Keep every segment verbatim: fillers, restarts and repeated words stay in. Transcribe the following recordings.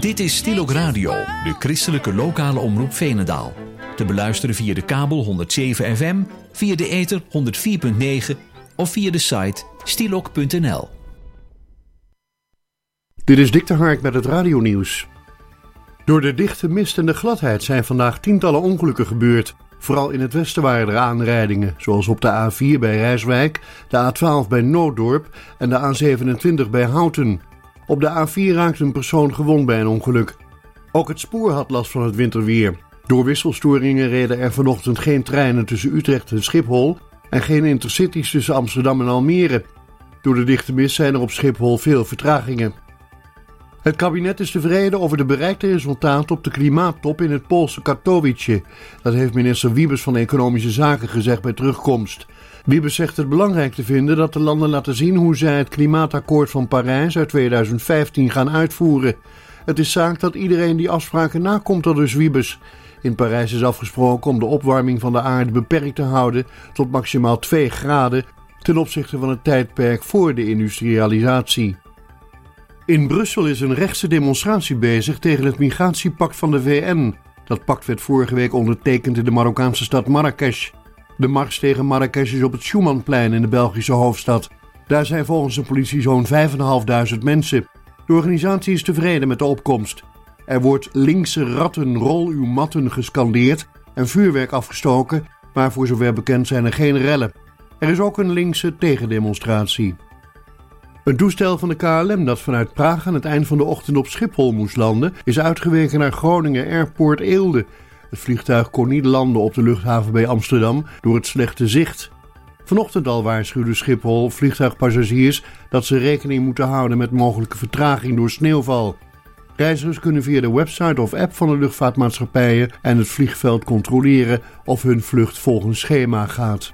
Dit is Stilok Radio, de christelijke lokale omroep Veenendaal. Te beluisteren via de kabel honderd zeven F M, via de ether honderd vier komma negen of via de site stilok punt n l. Dit is Dick de Hark met het radionieuws. Door de dichte mist en de gladheid zijn vandaag tientallen ongelukken gebeurd. Vooral in het westen waren er aanrijdingen, zoals op de A vier bij Rijswijk, de A twaalf bij Nooddorp en de A zevenentwintig bij Houten. Op de A vier raakte een persoon gewond bij een ongeluk. Ook het spoor had last van het winterweer. Door wisselstoringen reden er vanochtend geen treinen tussen Utrecht en Schiphol en geen intercities tussen Amsterdam en Almere. Door de dichte mist zijn er op Schiphol veel vertragingen. Het kabinet is tevreden over de bereikte resultaten op de klimaattop in het Poolse Katowice. Dat heeft minister Wiebes van Economische Zaken gezegd bij terugkomst. Wiebes zegt het belangrijk te vinden dat de landen laten zien hoe zij het klimaatakkoord van Parijs uit tweeduizend vijftien gaan uitvoeren. Het is zaak dat iedereen die afspraken nakomt, aldus Wiebes. In Parijs is afgesproken om de opwarming van de aarde beperkt te houden tot maximaal twee graden ten opzichte van het tijdperk voor de industrialisatie. In Brussel is een rechtse demonstratie bezig tegen het migratiepact van de V N. Dat pact werd vorige week ondertekend in de Marokkaanse stad Marrakesh. De mars tegen Marrakesh is op het Schumannplein in de Belgische hoofdstad. Daar zijn volgens de politie zo'n vijfduizendvijfhonderd mensen. De organisatie is tevreden met de opkomst. Er wordt linkse ratten, rol uw matten gescandeerd en vuurwerk afgestoken, maar voor zover bekend zijn er geen rellen. Er is ook een linkse tegendemonstratie. Een toestel van de K L M dat vanuit Praag aan het eind van de ochtend op Schiphol moest landen, is uitgeweken naar Groningen Airport Eelde. Het vliegtuig kon niet landen op de luchthaven bij Amsterdam door het slechte zicht. Vanochtend al waarschuwde Schiphol vliegtuigpassagiers dat ze rekening moeten houden met mogelijke vertraging door sneeuwval. Reizigers kunnen via de website of app van de luchtvaartmaatschappijen en het vliegveld controleren of hun vlucht volgens schema gaat.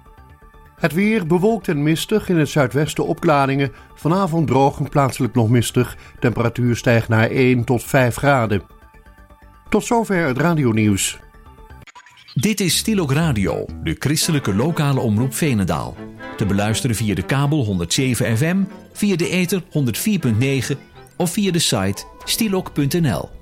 Het weer bewolkt en mistig, in het zuidwesten opklaringen. Vanavond droog en plaatselijk nog mistig. Temperatuur stijgt naar één tot vijf graden. Tot zover het radionieuws. Dit is Stilok Radio, de christelijke lokale omroep Veenendaal. Te beluisteren via de kabel honderd zeven F M, via de ether honderd vier komma negen of via de site stilok punt n l.